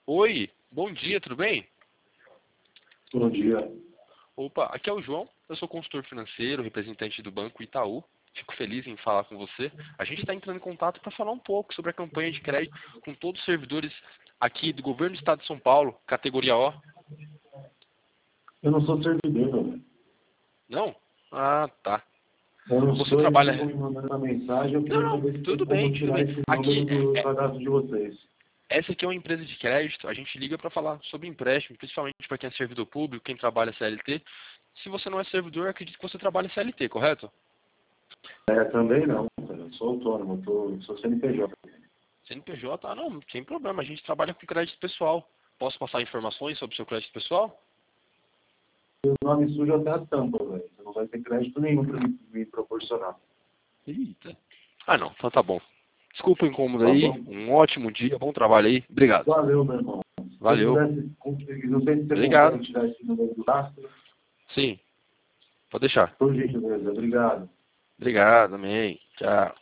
Oi, bom dia, tudo bem? Bom dia. Opa, aqui é o João, eu sou consultor financeiro, representante do Banco Itaú. Fico feliz em falar com você. A gente está entrando em contato para falar um pouco sobre a campanha de crédito com todos os servidores aqui do Governo do Estado de São Paulo, categoria O. Eu não sou servidor, velho. Não? Ah, tá. Eu não Você sou, eles trabalha... ficam me mandando uma mensagem, eu Não, queria não, saber se tem tudo como bem, tudo tirar bem. esse Aqui, número do cadastro de vocês. essa aqui é uma empresa de crédito, a gente liga para falar sobre empréstimo, principalmente para quem é servidor público, quem trabalha CLT. Se você não é servidor, eu acredito que você trabalha CLT, correto? Também não, cara. Eu sou autônomo, sou CNPJ. CNPJ, ah não, sem problema, a gente trabalha com crédito pessoal. Posso passar informações sobre o seu crédito pessoal? O nome sujo até a tampa, velho. Você não vai ter crédito nenhum para me proporcionar. Eita. Ah não, então tá bom. Desculpa o incômodo Tá aí, bom. um ótimo dia, bom trabalho aí. Obrigado. Valeu, meu irmão. Se você Valeu. pudesse conseguir, não sei se você Obrigado. consegue tirar esse número do rastro. Sim, pode deixar. Por gentileza, obrigado. Obrigado, amém. Tchau.